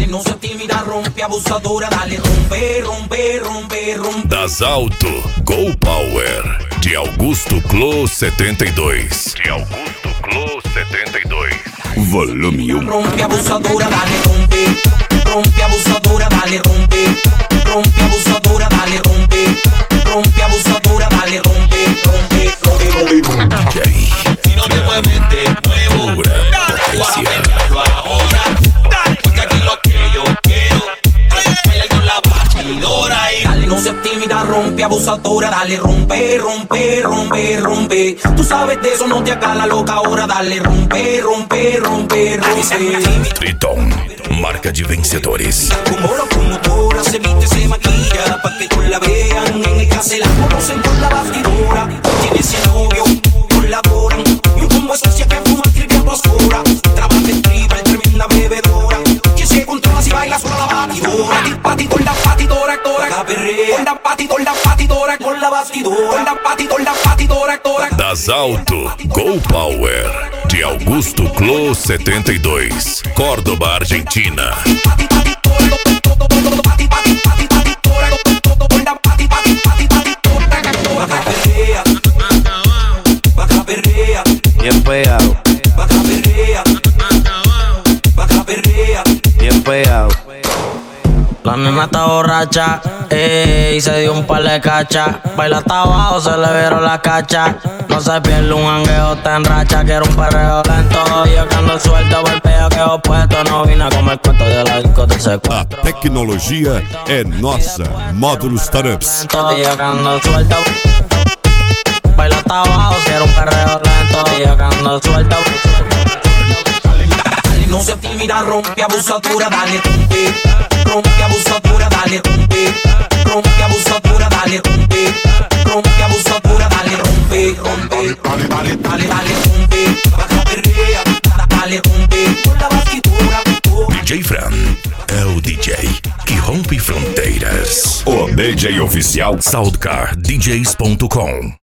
Dale, no seas tímida, rompe, abusadora, dale, rompe, rompe, rompe, rompe. Das Alto, Go Power, de Augusto Clô 72. De Augusto Clô 72. Volume 1. Rompe, abusadora, dale, rompe. Rompe, abusadora, dale, rompe. Rompe, abusadora, dale, rompe. Rompe, abusadora, dale, rompe. Rompe, rompe, rompe. DJ. Si no te mueves, te muevo. Pura Dale, potencia. hazlo ahora. Dale, porque aquí lo que yo quiero es bailar con la batidora y Dale, no seas tímida, rompe, abusadora, dale, rompe, rompe, rompe, rompe. Tú sabes de eso, no te hagas la loca ahora, dale, rompe, rompe, rompe, rompe. Triton, marca de vencedores. Como la promotora se viste, se maquilla, pa' que con la vean en el caso la conocen por la bastidora. Tiene ese novio, por la adoran. Y un combo esencia que fuma, escribe a oscura. Trabaja en tribal, tremenda bebedora. Que se controla si baila sola la batidora. Pati con la batidora, tora, caberrea. Con la batidora, con la bastidora. Con la batidora, tora. Das Alto, Go Power, de Augusto Clô 72. Córdoba, Argentina. Bien pegado, bien pegado. La nena está borracha, y se dio un par de cachas. Baila hasta abajo, se le vieron la cacha. No se pierde un jangueo, está en racha. Quiero un perreo lento, yo que ando suelto. Golpeo que opuesto, no vine a comer cuento de la disco del A secuestro. tecnologia é nossa. Módulos Startups. Yo que ando suelto. Baila hasta abajo, quiero un perreo lento. Yo que ando suelto. Dale, no seas tímida, rompe, abusadora, dale, rompe. Rompe, abusadora, dale, rompe. Rompe, abusadora, dale, rompe. Rompe, abusadora, dale, rompe. Rompe, dale, dale, dale, rompe. Baja, perrea, dale, rompe. Con la bastidora, DJ Fran é o DJ que rompe fronteiras. O DJ oficial SoundcarDJs.com.